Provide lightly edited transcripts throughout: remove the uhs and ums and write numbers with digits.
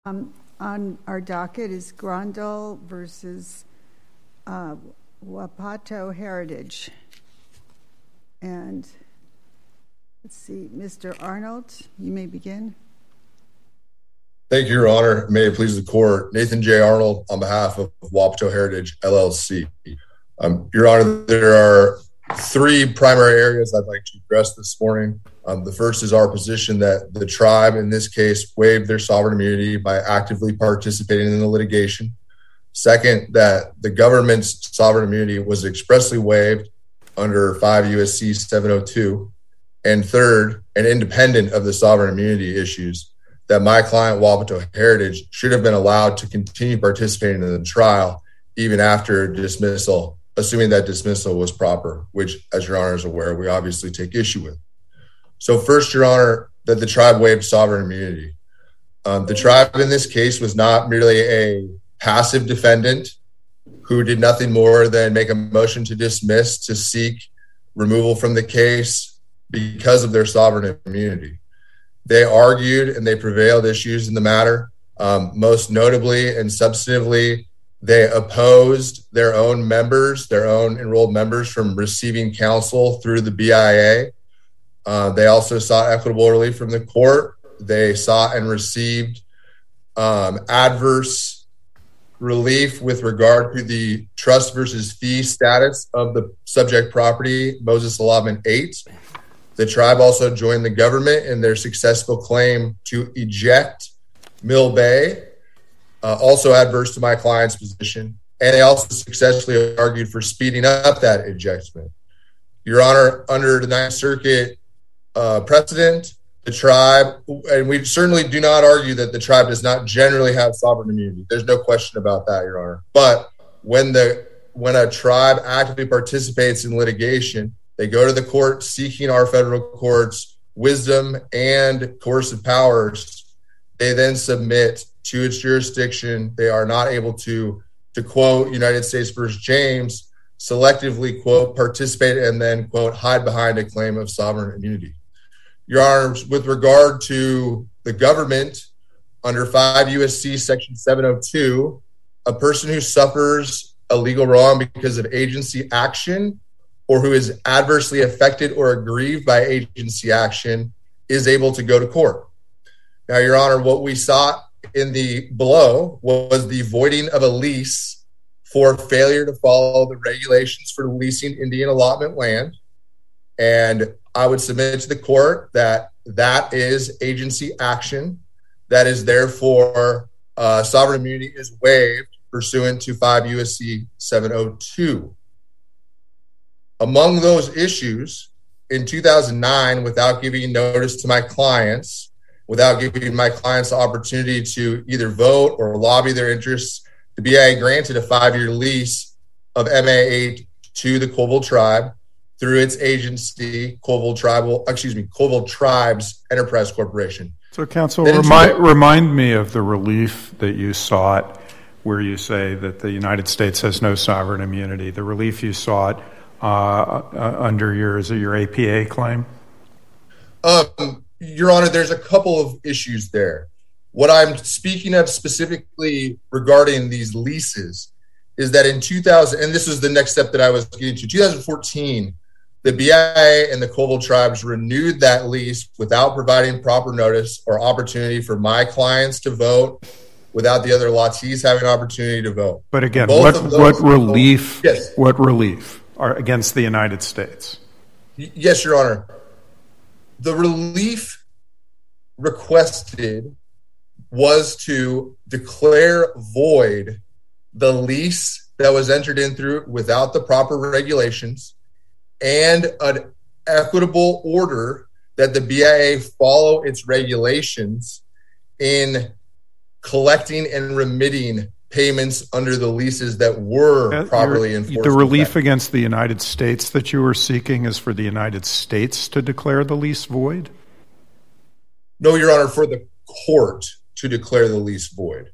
On our docket is Grandal versus Wapato Heritage. And let's see, Mr. Arnold, you may begin. Thank you, Your Honor. May it please the court. Nathan J. Arnold on behalf of Wapato Heritage, LLC. Your Honor, there are three primary areas I'd like to address this morning. The first is our position that the tribe, in this case, waived their sovereign immunity by actively participating in the litigation. Second, that the government's sovereign immunity was expressly waived under 5 U.S.C. 702. And third, and independent of the sovereign immunity issues, that my client, Wapato Heritage, should have been allowed to continue participating in the trial even after dismissal, assuming that dismissal was proper, which, as Your Honor is aware, we obviously take issue with. So first, Your Honor, that the tribe waived sovereign immunity. The tribe in this case was not merely a passive defendant who did nothing more than make a motion to dismiss to seek removal from the case because of their sovereign immunity. They argued and they prevailed issues in the matter. Most notably and substantively, they opposed their own members, their own enrolled members, from receiving counsel through the BIA. They also sought equitable relief from the court. They sought and received adverse relief with regard to the trust versus fee status of the subject property, Moses Allotment 8. The tribe also joined the government in their successful claim to eject Mill Bay, also adverse to my client's position. And they also successfully argued for speeding up that ejectment. Your Honor, under the Ninth Circuit precedent, the tribe, and we certainly do not argue that the tribe does not generally have sovereign immunity. There's no question about that, Your Honor. But when a tribe actively participates in litigation, they go to the court seeking our federal court's wisdom and coercive powers. They then submit to its jurisdiction. They are not able to quote United States versus James, selectively, quote, participate and then, quote, hide behind a claim of sovereign immunity. Your Honor, with regard to the government, under 5 U.S.C. Section 702, a person who suffers a legal wrong because of agency action or who is adversely affected or aggrieved by agency action is able to go to court. Now, Your Honor, what we sought in the below was the voiding of a lease for failure to follow the regulations for leasing Indian allotment land. And I would submit to the court that that is agency action. That is therefore sovereign immunity is waived pursuant to 5 U.S.C. 702. Among those issues, in 2009, without giving notice to my clients, without giving my clients the opportunity to either vote or lobby their interests, the BIA granted a 5-year lease of MA8 to the Colville tribe through its agency, Colville Tribes Enterprise Corporation. So, counsel, remind me of the relief that you sought, where you say that the United States has no sovereign immunity. The relief you sought under your APA claim? Your Honor, there's a couple of issues there. What I'm speaking of specifically regarding these leases is that in 2000, and this is the next step that I was getting to, 2014, the BIA and the Colville tribes renewed that lease without providing proper notice or opportunity for my clients to vote, without the other lottees having an opportunity to vote. But again, what relief? Yes. What relief are against the United States? Yes, Your Honor. The relief requested was to declare void the lease that was entered in through without the proper regulations, and an equitable order that the BIA follow its regulations in collecting and remitting payments under the leases that were properly enforced. The relief against the United States that you were seeking is for the United States to declare the lease void? No, Your Honor, for the court to declare the lease void.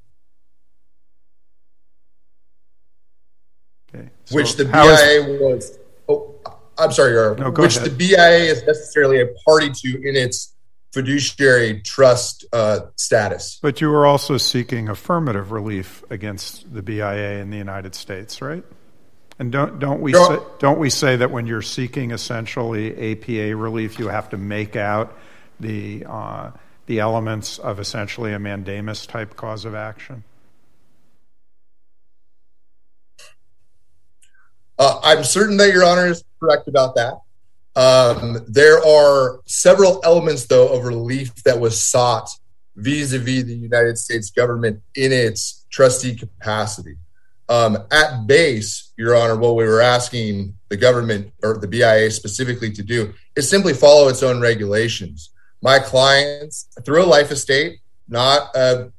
Okay. So which the BIA I'm sorry, Your Honor. No, go which ahead. The BIA is necessarily a party to in its fiduciary trust status. But you were also seeking affirmative relief against the BIA in the United States, right? And don't we say that when you're seeking essentially APA relief, you have to make out the elements of essentially a mandamus type cause of action? I'm certain that Your Honor is correct about that. There are several elements, though, of relief that was sought vis-a-vis the United States government in its trustee capacity. At base, Your Honor, what we were asking the government or the BIA specifically to do is simply follow its own regulations. My clients, through a life estate, so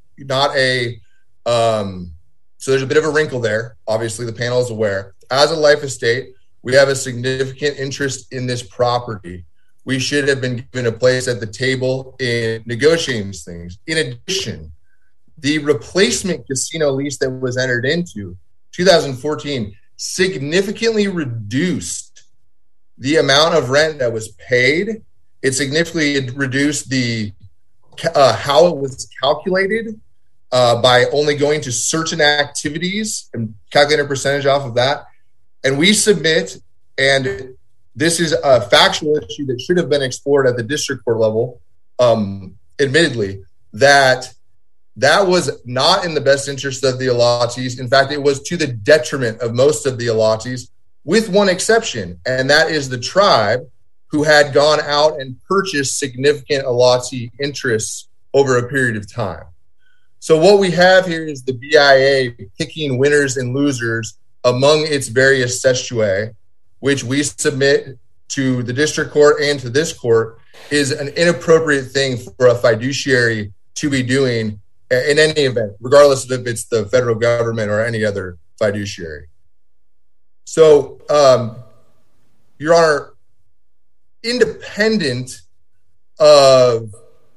there's a bit of a wrinkle there. Obviously, the panel is aware. As a life estate, we have a significant interest in this property. We should have been given a place at the table in negotiating these things. In addition, the replacement casino lease that was entered into 2014 significantly reduced the amount of rent that was paid. It significantly reduced the how it was calculated by only going to certain activities and calculating a percentage off of that. And we submit, and this is a factual issue that should have been explored at the district court level, admittedly, that was not in the best interest of the allottees. In fact, it was to the detriment of most of the allottees, with one exception, and that is the tribe, who had gone out and purchased significant allottee interests over a period of time. So what we have here is the BIA picking winners and losers among its various sestuae, which we submit to the district court and to this court, is an inappropriate thing for a fiduciary to be doing in any event, regardless of if it's the federal government or any other fiduciary. So, Your Honor, independent of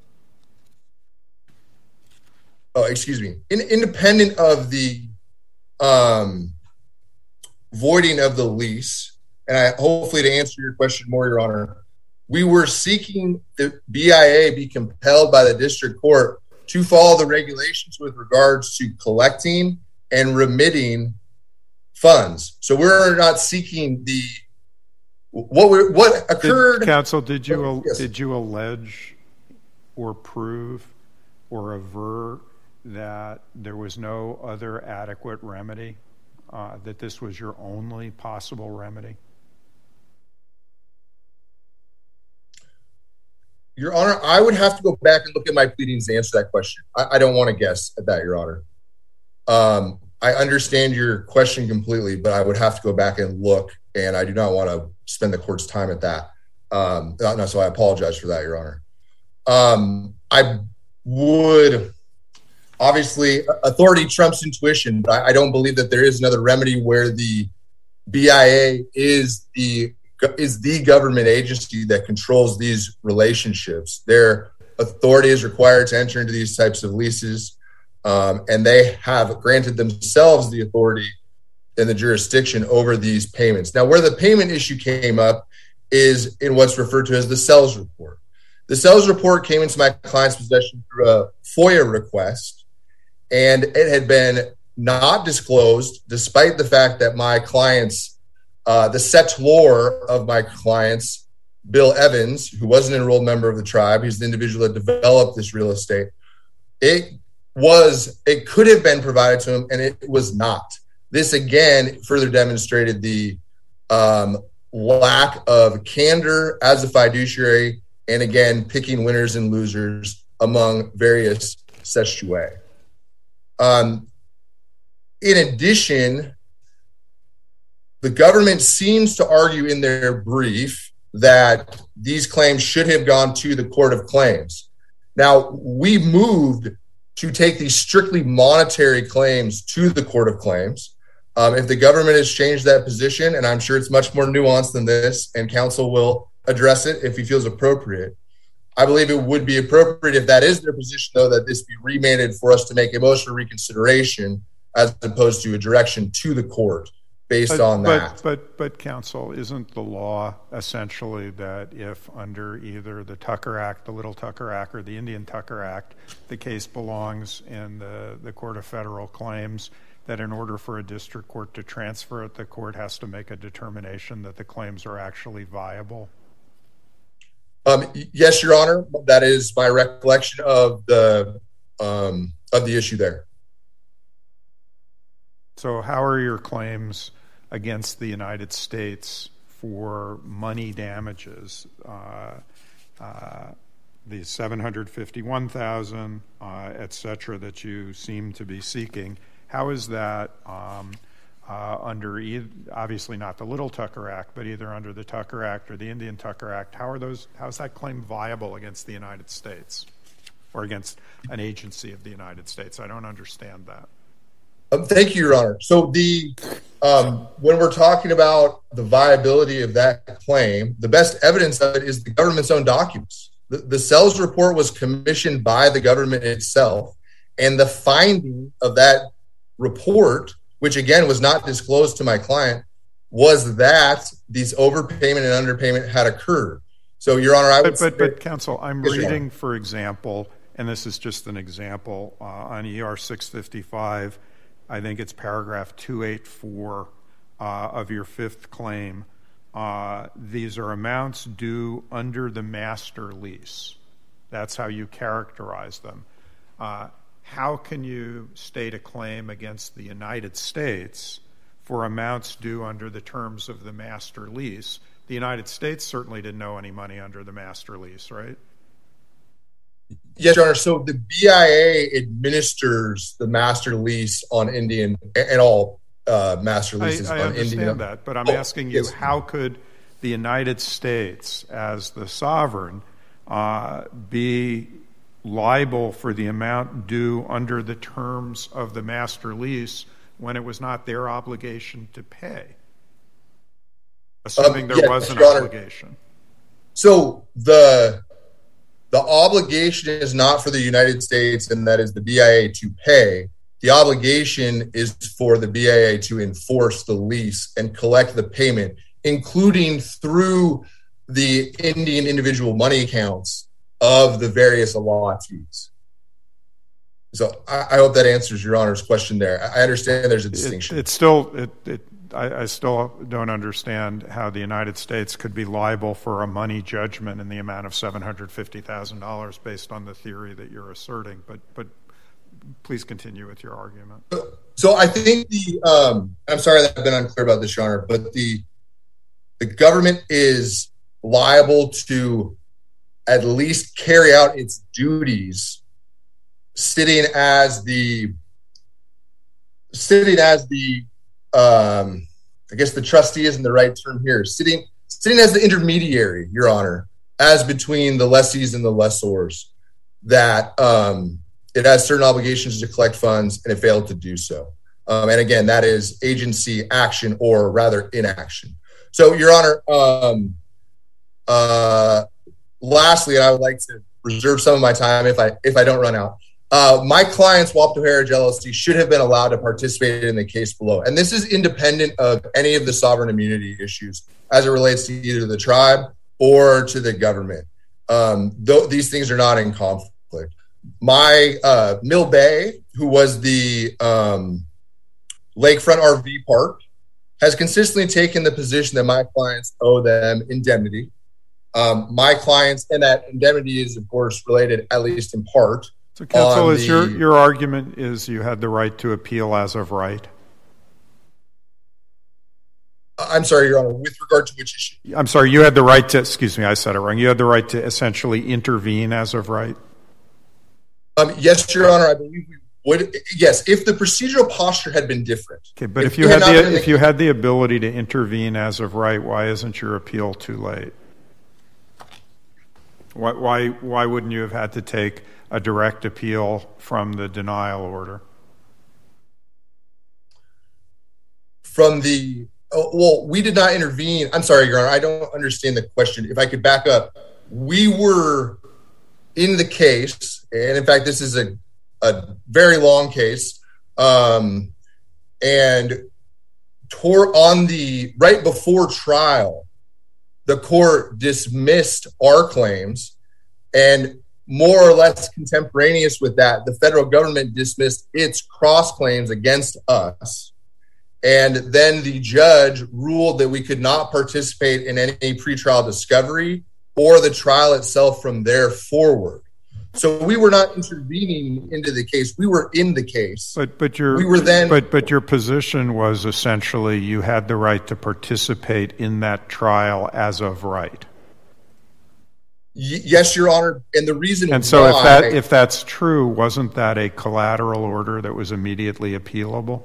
the voiding of the lease, and hopefully to answer your question more, Your Honor, we were seeking the BIA be compelled by the district court to follow the regulations with regards to collecting and remitting funds. So we're not seeking what occurred. Counsel, did you allege or prove or aver that there was no other adequate remedy, that this was your only possible remedy? Your Honor, I would have to go back and look at my pleadings to answer that question. I don't want to guess at that, Your Honor. I understand your question completely, but I would have to go back and look, and I do not want to spend the court's time at that. So I apologize for that, Your Honor. I would, obviously, authority trumps intuition, but I don't believe that there is another remedy where the BIA is the government agency that controls these relationships. Their authority is required to enter into these types of leases, and they have granted themselves the authority and the jurisdiction over these payments. Now, where the payment issue came up is in what's referred to as the sales report. The sales report came into my client's possession through a FOIA request, and it had been not disclosed, despite the fact that my client's the settlor of my clients, Bill Evans, who was an enrolled member of the tribe, he's the individual that developed this real estate. It could have been provided to him, and it was not. This again further demonstrated the lack of candor as a fiduciary, and again picking winners and losers among various sestuae. In addition, the government seems to argue in their brief that these claims should have gone to the Court of Claims. Now, we moved to take these strictly monetary claims to the Court of Claims. If the government has changed that position, and I'm sure it's much more nuanced than this, and counsel will address it if he feels appropriate, I believe it would be appropriate, if that is their position, though, that this be remanded for us to make a motion for reconsideration as opposed to a direction to the court, based on that. But counsel, isn't the law essentially that if under either the Tucker Act, the Little Tucker Act, or the Indian Tucker Act, the case belongs in the Court of Federal Claims, that in order for a district court to transfer it, the court has to make a determination that the claims are actually viable? Yes, Your Honor. That is my recollection of the issue there. So how are your claims against the United States for money damages? The $751,000, et cetera, that you seem to be seeking, how is that under obviously not the Little Tucker Act, but either under the Tucker Act or the Indian Tucker Act? How is that claim viable against the United States or against an agency of the United States? I don't understand that. Thank you, Your Honor. So when we're talking about the viability of that claim, the best evidence of it is the government's own documents. The Sells report was commissioned by the government itself, and the finding of that report, which again was not disclosed to my client, was that these overpayment and underpayment had occurred. So, Your Honor, I would but counsel, I'm reading, for example, and this is just an example, on ER 655, I think it's paragraph 284 of your fifth claim. These are amounts due under the master lease. That's how you characterize them. How can you state a claim against the United States for amounts due under the terms of the master lease? The United States certainly didn't owe any money under the master lease, right? Yes, Your Honor. So the BIA administers the master lease on Indian and all master leases I on understand Indian. that, but I'm asking you, how could the United States, as the sovereign, be liable for the amount due under the terms of the master lease when it was not their obligation to pay, assuming there was an obligation? So the obligation is not for the United States, and that is the BIA to pay. The obligation is for the BIA to enforce the lease and collect the payment, including through the Indian individual money accounts of the various allottees. So I hope that answers Your Honor's question there. I understand there's a distinction. I still don't understand how the United States could be liable for a money judgment in the amount of $750,000 based on the theory that you're asserting. But please continue with your argument. So I think I'm sorry that I've been unclear about this, Your Honor, but the government is liable to at least carry out its duties sitting as the I guess the trustee isn't the right term here, sitting as the intermediary, Your Honor, as between the lessees and the lessors, that it has certain obligations to collect funds and it failed to do so. And again, that is agency action, or rather inaction. So, Your Honor, lastly, and I would like to reserve some of my time if I don't run out. My clients, Wapto Heritage LLC, should have been allowed to participate in the case below. And this is independent of any of the sovereign immunity issues as it relates to either the tribe or to the government. These things are not in conflict. My Mill Bay, who was the Lakefront RV Park, has consistently taken the position that my clients owe them indemnity. My clients, and that indemnity is, of course, related, at least in part. So, counsel, is your argument is you had the right to appeal as of right? I'm sorry, Your Honor, with regard to which issue? I'm sorry, you had the right to, excuse me, I said it wrong. You had the right to essentially intervene as of right? Yes, Your Honor, I believe we would. Yes, if the procedural posture had been different. Okay, but if you had the ability to intervene as of right, why isn't your appeal too late? Why wouldn't you have had to take a direct appeal from the denial order? Well, we did not intervene. I'm sorry, Your Honor, I don't understand the question. If I could back up, we were in the case, and in fact, this is a very long case, and right before trial, the court dismissed our claims, and more or less contemporaneous with that, the federal government dismissed its cross claims against us. And then the judge ruled that we could not participate in any pretrial discovery or the trial itself from there forward. So we were not intervening into the case; we were in the case. But your position was essentially you had the right to participate in that trial as of right. Yes, Your Honor, and the reason. And so, if that's true, wasn't that a collateral order that was immediately appealable?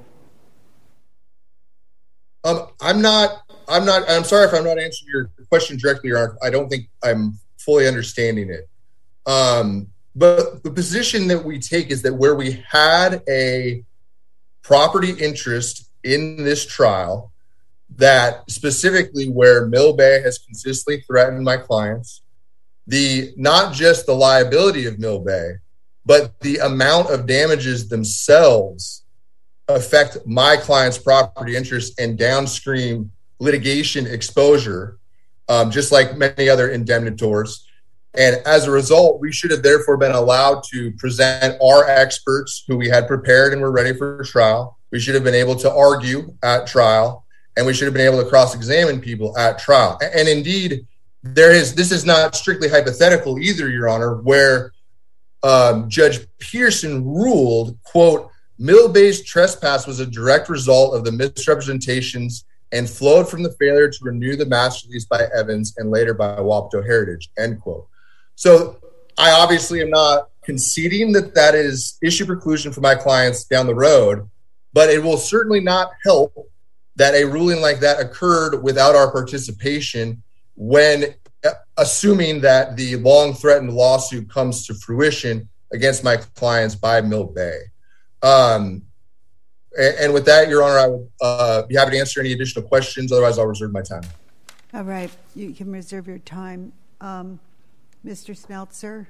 I'm sorry if I'm not answering your question directly, Your Honor. I don't think I'm fully understanding it. But the position that we take is that where we had a property interest in this trial, that specifically where Mill Bay has consistently threatened my clients, not just the liability of Mill Bay, but the amount of damages themselves affect my client's property interest and downstream litigation exposure, just like many other indemnitors. And as a result, we should have therefore been allowed to present our experts who we had prepared and were ready for trial. We should have been able to argue at trial, and we should have been able to cross-examine people at trial. And indeed, this is not strictly hypothetical either, Your Honor, where Judge Pearson ruled, quote, Mill Bay's trespass was a direct result of the misrepresentations and flowed from the failure to renew the master lease by Evans and later by Wapato Heritage, end quote. So I obviously am not conceding that is issue preclusion for my clients down the road, but it will certainly not help that a ruling like that occurred without our participation when assuming that the long threatened lawsuit comes to fruition against my clients by Mill Bay. And with that, Your Honor, I would be happy to answer any additional questions. Otherwise, I'll reserve my time. All right. You can reserve your time. Mr. Smeltzer.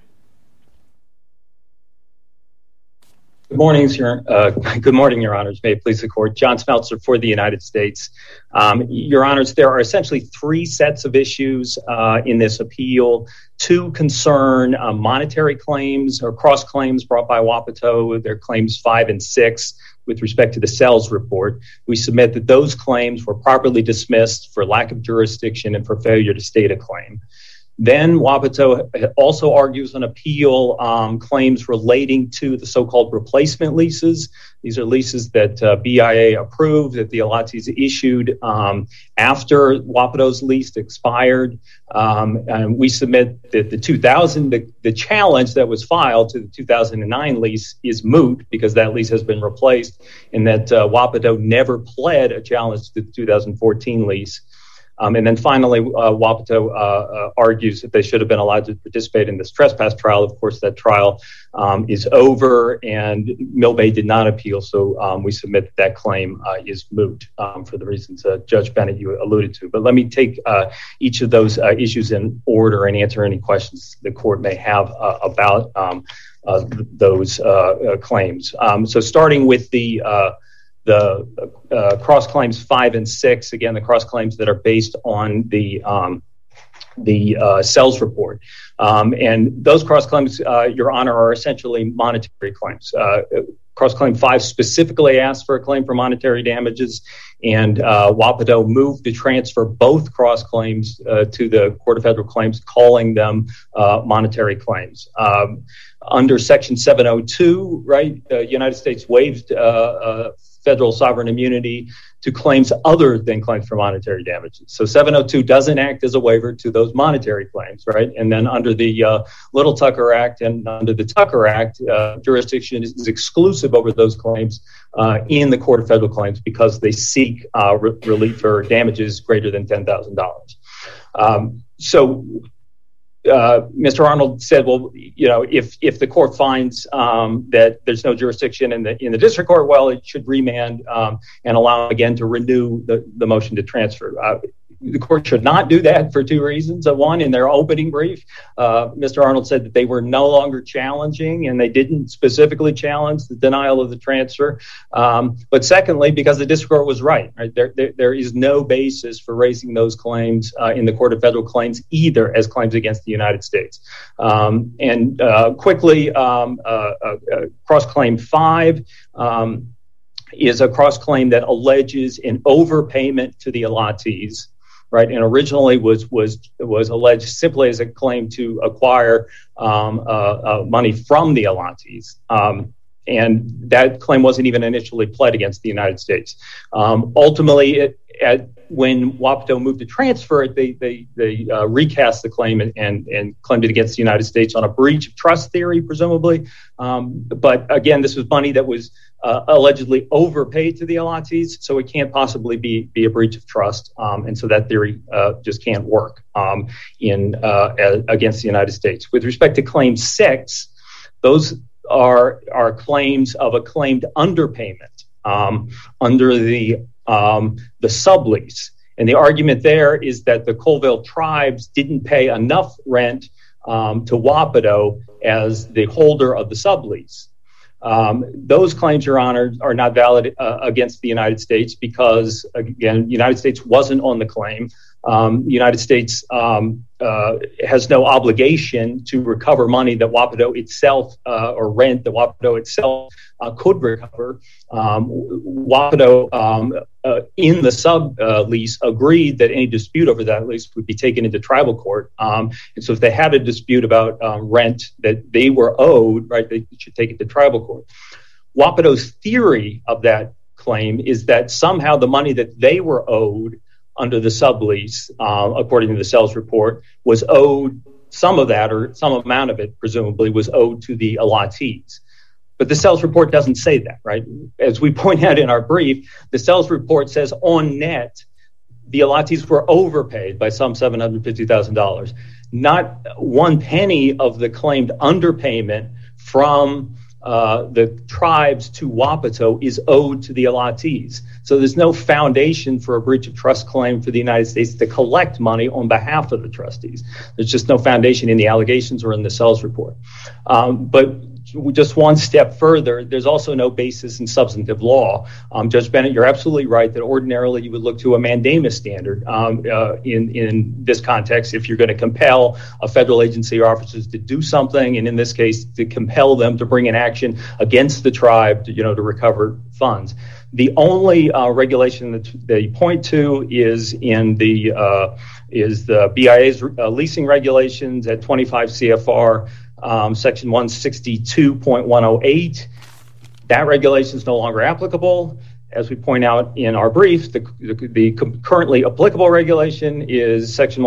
Good morning, Your Honors. May it please the Court. John Smeltzer for the United States. Your Honors, there are essentially three sets of issues in this appeal. Two concern monetary claims or cross claims brought by Wapato. Their claims 5 and 6 with respect to the Sells report. We submit that those claims were properly dismissed for lack of jurisdiction and for failure to state a claim. Then Wapato also argues on appeal claims relating to the so-called replacement leases. These are leases that BIA approved, that the allottees issued after Wapato's lease expired. And we submit that the challenge that was filed to the 2009 lease is moot because that lease has been replaced, and that Wapato never pled a challenge to the 2014 lease. And then finally, Wapato argues that they should have been allowed to participate in this trespass trial. Of course, that trial is over, and Mill Bay did not appeal, so we submit that claim is moot for the reasons Judge Bennett, you alluded to. But let me take each of those issues in order and answer any questions the Court may have about those claims. So starting with the cross claims 5 and 6, again, the cross claims that are based on the Sells report. And those cross claims, Your Honor, are essentially monetary claims. Cross claim 5 specifically asks for a claim for monetary damages, and Wapato moved to transfer both cross claims to the Court of Federal Claims, calling them monetary claims. Under Section 702, right, the United States waived federal sovereign immunity to claims other than claims for monetary damages. So 702 doesn't act as a waiver to those monetary claims, right? And then under the Little Tucker Act and under the Tucker Act, jurisdiction is exclusive over those claims in the Court of Federal Claims because they seek relief for damages greater than $10,000. So Mr. Arnold said, well, you know, if the court finds that there's no jurisdiction in the district court, well, it should remand and allow again to renew the motion to transfer. the court should not do that for two reasons. One, in their opening brief, Mr. Arnold said that they were no longer challenging, and they didn't specifically challenge the denial of the transfer. But secondly, because the district court was right? There is no basis for raising those claims in the Court of Federal Claims either as claims against the United States. And quickly, cross-claim 5 is a cross-claim that alleges an overpayment to the allottees, right? And originally was alleged simply as a claim to acquire money from the allottees. And that claim wasn't even initially pled against the United States. Ultimately, when WAPTO moved to transfer it, they recast the claim and claimed it against the United States on a breach of trust theory, presumably. But again, this was money that was allegedly overpaid to the allottees, so it can't possibly be a breach of trust. And so that theory just can't work against the United States. With respect to Claim 6, those are claims of a claimed underpayment under the sublease. And the argument there is that the Colville tribes didn't pay enough rent to WAPTO as the holder of the sublease. Those claims, Your Honor, are not valid against the United States because, again, the United States wasn't on the claim. The United States has no obligation to recover money that WAPTO itself or rent that WAPTO itself could recover. WAPTO in the sublease agreed that any dispute over that lease would be taken into tribal court. And so if they had a dispute about rent that they were owed, right, they should take it to tribal court. WAPTO's theory of that claim is that somehow the money that they were owed under the sublease, according to the sales report, was owed, some of that or some amount of it presumably was owed to the allottees. But the sales report doesn't say that, right? As we point out in our brief, the sales report says on net, the allottees were overpaid by some $750,000. Not one penny of the claimed underpayment from the tribes to WAPTO is owed to the allottees. So there's no foundation for a breach of trust claim for the United States to collect money on behalf of the trustees. There's just no foundation in the allegations or in the sales report. But just one step further, there's also no basis in substantive law. Judge Bennett, you're absolutely right that ordinarily you would look to a mandamus standard in this context if you're going to compel a federal agency or officers to do something, and in this case, to compel them to bring an action against the tribe to recover funds. The only regulation that they point to is in the BIA's leasing regulations at 25 CFR. Section 162.108, that regulation is no longer applicable. As we point out in our brief, the currently applicable regulation is section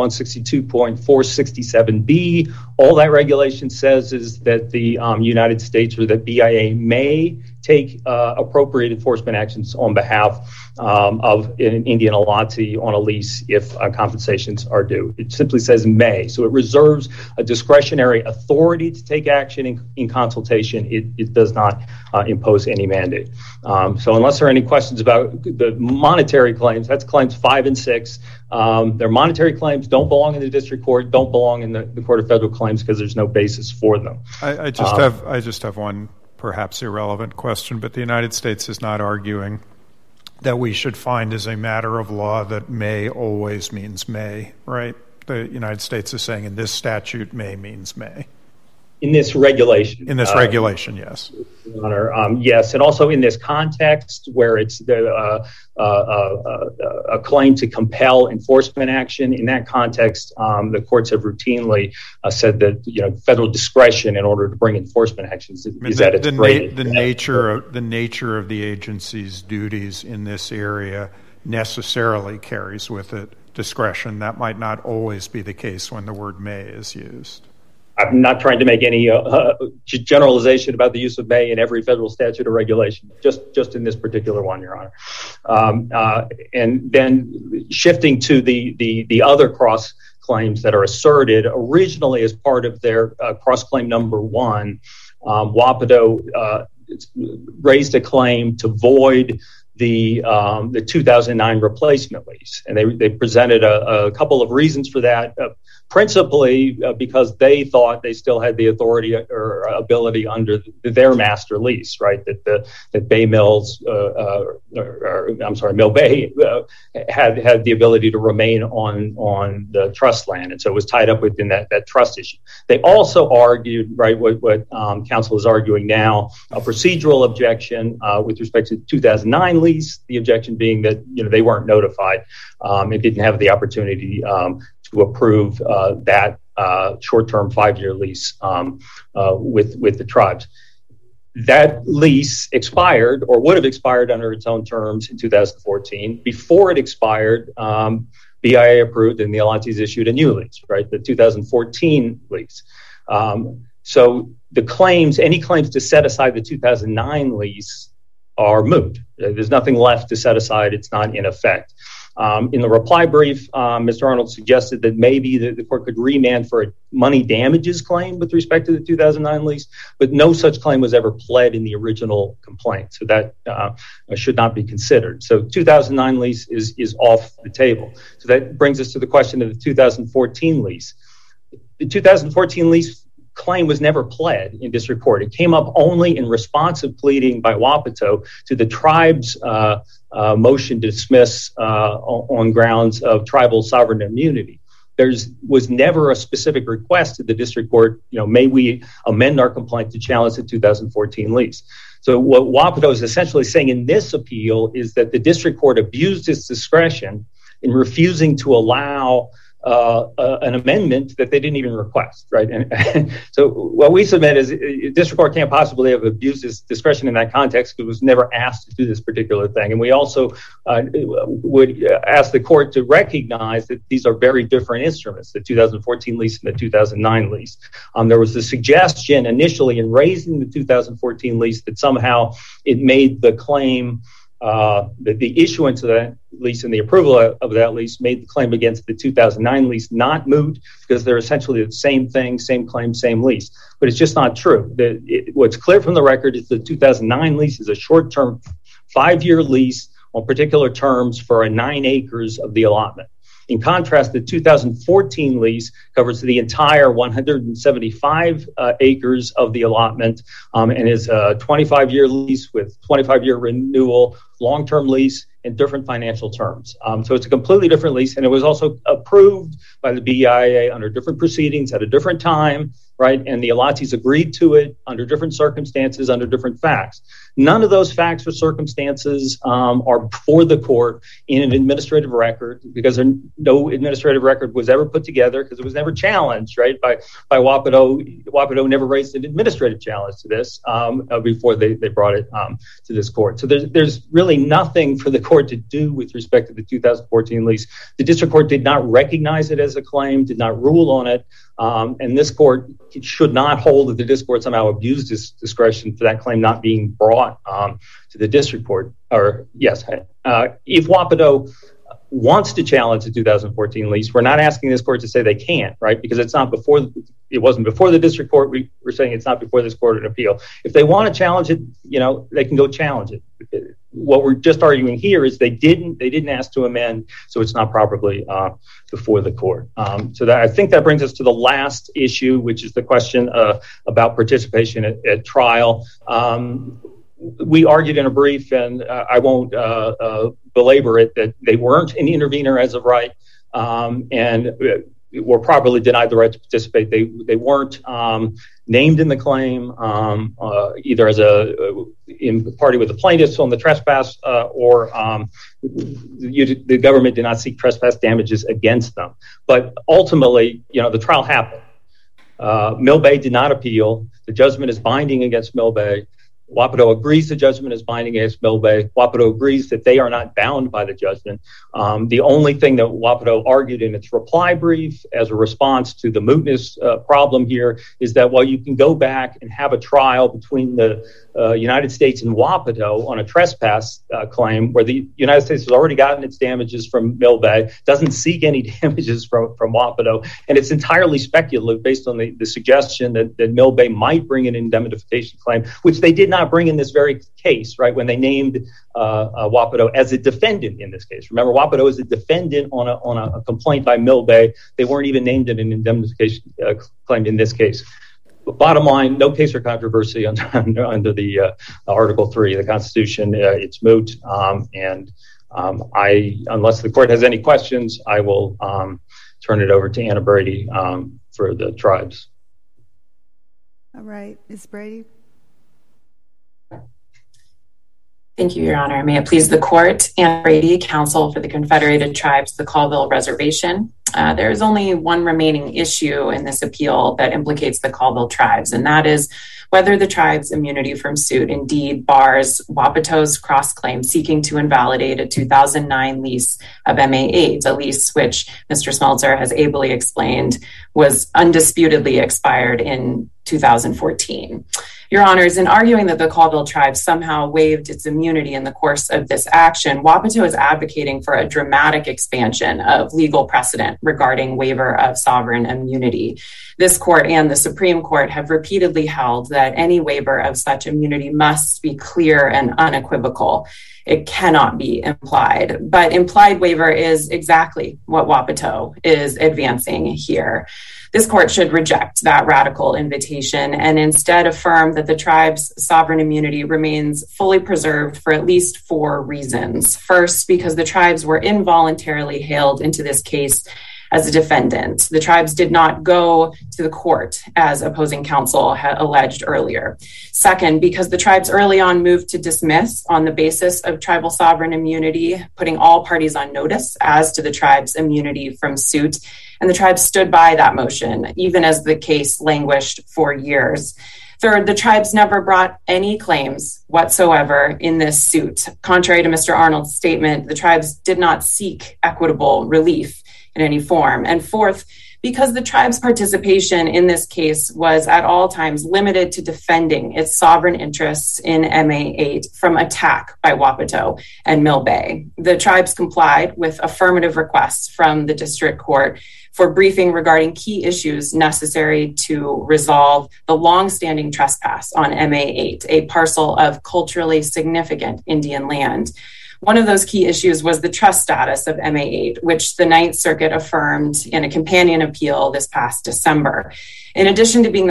162.467B. All that regulation says is that the United States or the BIA may take appropriate enforcement actions on behalf of an Indian allottee on a lease if compensations are due. It simply says may. So it reserves a discretionary authority to take action in consultation. It does not impose any mandate. So unless there are any questions about the monetary claims, that's claims 5 and 6. Their monetary claims don't belong in the district court, don't belong in the Court of Federal Claims because there's no basis for them. I just have one perhaps irrelevant question, but the United States is not arguing that we should find as a matter of law that may always means may, right? The United States is saying in this statute may means may. In this regulation. In this regulation, yes. Your Honor, yes, and also in this context where it's a claim to compel enforcement action. In that context, the courts have routinely said that federal discretion in order to bring enforcement actions is at its greatest. The nature of the agency's duties in this area necessarily carries with it discretion. That might not always be the case when the word may is used. I'm not trying to make any generalization about the use of may in every federal statute or regulation, just in this particular one, Your Honor. And then shifting to the other cross claims that are asserted originally as part of their cross claim number 1, WAPTO raised a claim to void the 2009 replacement lease. And they presented a couple of reasons for that, principally because they thought they still had the authority or ability under their master lease, right? That Bay Mills, Mill Bay had the ability to remain on the trust land, and so it was tied up within that trust issue. They also argued, right, what counsel is arguing now, a procedural objection with respect to the 2009 lease. The objection being that they weren't notified and didn't have the opportunity to approve that short-term 5-year lease with the tribes. That lease expired, or would have expired under its own terms, in 2014. Before it expired, BIA approved and the Alontes issued a new lease, right, the 2014 lease. So any claims to set aside the 2009 lease are moot. There's nothing left to set aside. It's not in effect. In the reply brief, Mr. Arnold suggested that maybe the court could remand for a money damages claim with respect to the 2009 lease, but no such claim was ever pled in the original complaint. So that should not be considered. So 2009 lease is off the table. So that brings us to the question of the 2014 lease. The 2014 lease claim was never pled in district court. It came up only in responsive pleading by Wapato to the tribe's motion to dismiss on grounds of tribal sovereign immunity. There was never a specific request to the district court, may we amend our complaint to challenge the 2014 lease. So what Wapato is essentially saying in this appeal is that the district court abused its discretion in refusing to allow an amendment that they didn't even request, right? And so what we submit is district court can't possibly have abused its discretion in that context because it was never asked to do this particular thing. And we also would ask the court to recognize that these are very different instruments, the 2014 lease and the 2009 lease. There was the suggestion initially in raising the 2014 lease that somehow it made the claim that the issuance of that lease and the approval of that lease made the claim against the 2009 lease not moot because they're essentially the same thing, same claim, same lease. But it's just not true. What's clear from the record is the 2009 lease is a short-term 5-year lease on particular terms for 9 acres of the allotment. In contrast, the 2014 lease covers the entire 175 acres of the allotment and is a 25-year lease with 25-year renewal, long-term lease, and different financial terms. So it's a completely different lease, and it was also approved by the BIA under different proceedings at a different time, right? And the Alontes agreed to it under different circumstances, under different facts. None of those facts or circumstances are before the court in an administrative record because no administrative record was ever put together because it was never challenged, right, by Wapato. Wapato never raised an administrative challenge to this before they brought it to this court. So there's really nothing for the court to do with respect to the 2014 lease. The district court did not recognize it as a claim, did not rule on it, and this court should not hold that the district court somehow abused its discretion for that claim not being brought to the district court. Or yes, if Wapato wants to challenge the 2014 lease, we're not asking this court to say they can't, right? Because it wasn't before the district court. We're saying it's not before this court in appeal. If they want to challenge it, they can go challenge it. What we're just arguing here is they didn't ask to amend, so it's not properly before the court. So I think that brings us to the last issue, which is the question about participation at trial. We argued in a brief, and I won't belabor it, that they weren't an intervener as of right, and were properly denied the right to participate. They weren't named in the claim either as in party with the plaintiffs on the trespass or the government did not seek trespass damages against them. But ultimately, the trial happened. Mill Bay did not appeal. The judgment is binding against Mill Bay. Wapato agrees the judgment is binding against Mill Bay. Wapato agrees that they are not bound by the judgment. The only thing that Wapato argued in its reply brief as a response to the mootness problem here is that while you can go back and have a trial between the United States and Wapato on a trespass claim where the United States has already gotten its damages from Mill Bay, doesn't seek any damages from Wapato, and it's entirely speculative based on the suggestion that Mill Bay might bring an indemnification claim, which they did not not bring in this very case, right, when they named Wapato as a defendant in this case. Remember, Wapato is a defendant on a complaint by Mill Bay. They weren't even named in an indemnification claim in this case. But bottom line, no case or controversy under the Article 3 of the Constitution. It's moot. Unless the court has any questions, I will turn it over to Anna Brady for the tribes. All right, Ms. Brady. Thank you, Your Honor. May it please the court, Anna Brady, counsel for the Confederated Tribes, the Colville Reservation. There is only one remaining issue in this appeal that implicates the Colville tribes, and that is whether the tribe's immunity from suit indeed bars Wapato's cross-claim seeking to invalidate a 2009 lease of MA8, a lease which Mr. Smeltzer has ably explained was undisputedly expired in 2014. Your Honors, in arguing that the Colville tribe somehow waived its immunity in the course of this action, Wapato is advocating for a dramatic expansion of legal precedent regarding waiver of sovereign immunity. This court and the Supreme Court have repeatedly held that any waiver of such immunity must be clear and unequivocal. It cannot be implied, but implied waiver is exactly what Wapato is advancing here. This court should reject that radical invitation and instead affirm that the tribe's sovereign immunity remains fully preserved for at least 4 reasons. First, because the tribes were involuntarily hailed into this case as a defendant. The tribes did not go to the court, as opposing counsel had alleged earlier. Second, because the tribes early on moved to dismiss on the basis of tribal sovereign immunity, putting all parties on notice as to the tribe's immunity from suit. And the tribe stood by that motion, even as the case languished for years. Third, the tribes never brought any claims whatsoever in this suit. Contrary to Mr. Arnold's statement, the tribes did not seek equitable relief in any form. And fourth, because the tribe's participation in this case was at all times limited to defending its sovereign interests in MA8 from attack by Wapato and Mill Bay. The tribes complied with affirmative requests from the district court for briefing regarding key issues necessary to resolve the long-standing trespass on MA8, a parcel of culturally significant Indian land. One of those key issues was the trust status of MA8, which the Ninth Circuit affirmed in a companion appeal this past December. In addition to being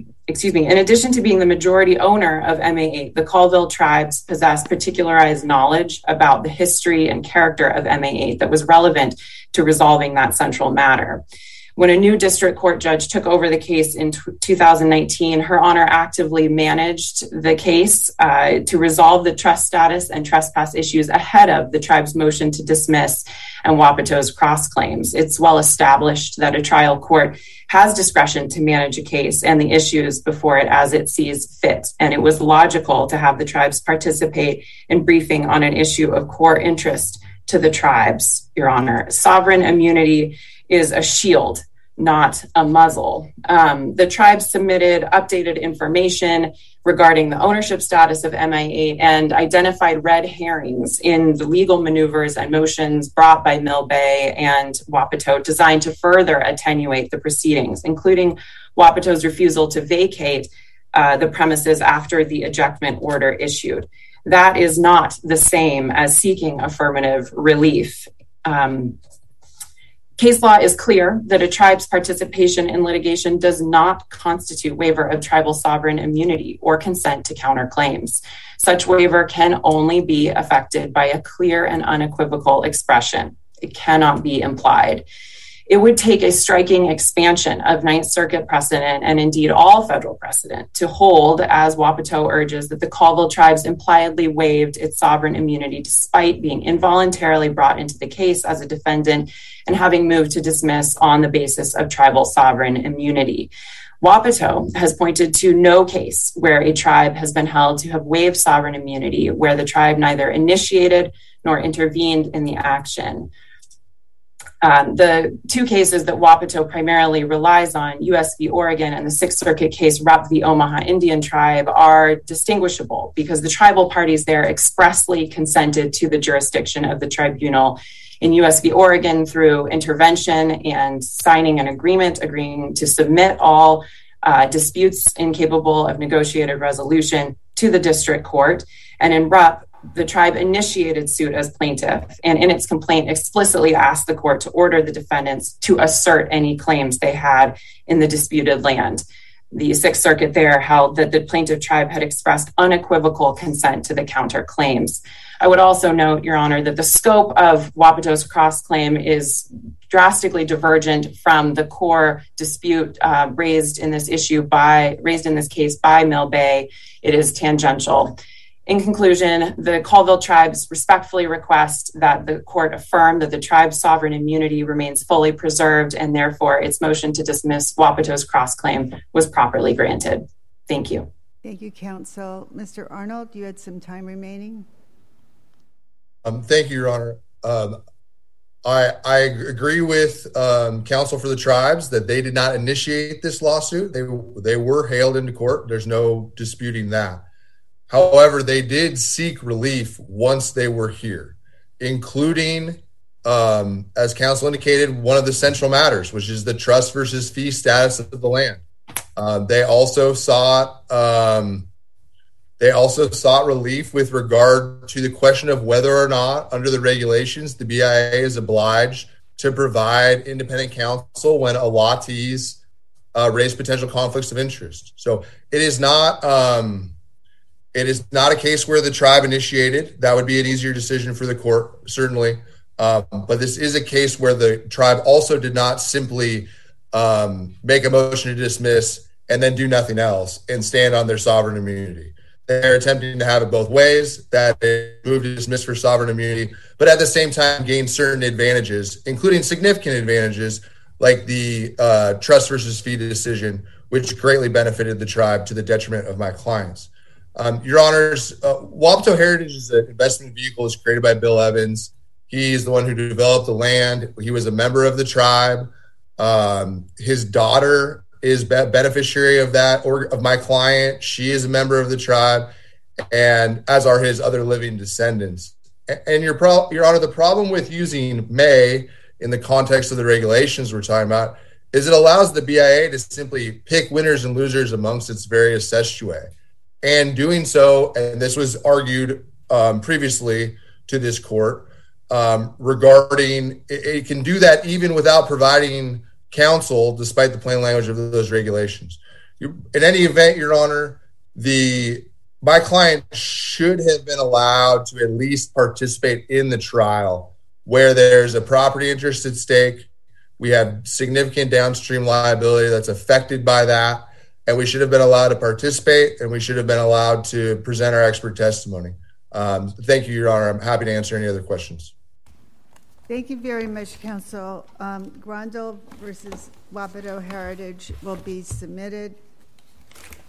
the majority owner of MA8, the Colville tribes possess particularized knowledge about the history and character of MA8 that was relevant to resolving that central matter. When a new district court judge took over the case in 2019, Her Honor actively managed the case to resolve the trust status and trespass issues ahead of the tribe's motion to dismiss and Wapato's cross claims. It's well established that a trial court has discretion to manage a case and the issues before it as it sees fit. And it was logical to have the tribes participate in briefing on an issue of core interest to the tribes, Your Honor. Sovereign immunity is a shield, not a muzzle. The tribes submitted updated information regarding the ownership status of MA8 and identified red herrings in the legal maneuvers and motions brought by Mill Bay and Wapato designed to further attenuate the proceedings, including Wapato's refusal to vacate the premises after the ejectment order issued. That is not the same as seeking affirmative relief. Case law is clear that a tribe's participation in litigation does not constitute waiver of tribal sovereign immunity or consent to counterclaims. Such waiver can only be effected by a clear and unequivocal expression. It cannot be implied. It would take a striking expansion of Ninth Circuit precedent and indeed all federal precedent to hold, as Wapato urges, that the Colville tribes impliedly waived its sovereign immunity despite being involuntarily brought into the case as a defendant and having moved to dismiss on the basis of tribal sovereign immunity. Wapato has pointed to no case where a tribe has been held to have waived sovereign immunity where the tribe neither initiated nor intervened in the action. The two cases that Wapato primarily relies on, U.S. v. Oregon and the Sixth Circuit case Rupp v. Omaha Indian Tribe, are distinguishable because the tribal parties there expressly consented to the jurisdiction of the tribunal. In U.S. v. Oregon, through intervention and signing an agreement agreeing to submit all disputes incapable of negotiated resolution to the district court. And in Rupp, the tribe initiated suit as plaintiff, and in its complaint explicitly asked the court to order the defendants to assert any claims they had in the disputed land. The Sixth Circuit there held that the plaintiff tribe had expressed unequivocal consent to the counterclaims. I would also note, Your Honor, that the scope of Wapato's cross-claim is drastically divergent from the core dispute raised in this case by Mill Bay. It is tangential. In conclusion, the Colville tribes respectfully request that the court affirm that the tribe's sovereign immunity remains fully preserved, and therefore its motion to dismiss Wapato's cross-claim was properly granted. Thank you. Thank you, counsel. Mr. Arnold, you had some time remaining. Thank you, Your Honor. I agree with counsel for the tribes that they did not initiate this lawsuit. They were hailed into court. There's no disputing that. However, they did seek relief once they were here, including, as counsel indicated, one of the central matters, which is the trust versus fee status of the land. They also sought relief with regard to the question of whether or not, under the regulations, the BIA is obliged to provide independent counsel when allottees raise potential conflicts of interest. So it is not a case where the tribe initiated. That would be an easier decision for the court, certainly. But this is a case where the tribe also did not simply make a motion to dismiss and then do nothing else and stand on their sovereign immunity. They're attempting to have it both ways, that they move to dismiss for sovereign immunity, but at the same time gain certain advantages, including significant advantages like the trust versus fee decision, which greatly benefited the tribe to the detriment of my clients. Your Honors, Wapato Heritage is an investment vehicle. It's created by Bill Evans. He's the one who developed the land. He was a member of the tribe. His daughter is beneficiary of that, or of my client. She is a member of the tribe, and as are his other living descendants. And Your Honor, the problem with using may in the context of the regulations we're talking about is it allows the BIA to simply pick winners and losers amongst its various estuae. And doing so, and this was argued previously to this court, regarding it can do that even without providing counsel, despite the plain language of those regulations. In any event, Your Honor, my client should have been allowed to at least participate in the trial where there's a property interest at stake. We have significant downstream liability that's affected by that. And we should have been allowed to participate, and we should have been allowed to present our expert testimony. Thank you, Your Honor. I'm happy to answer any other questions. Thank you very much, counsel. Grondel versus Wapato Heritage will be submitted.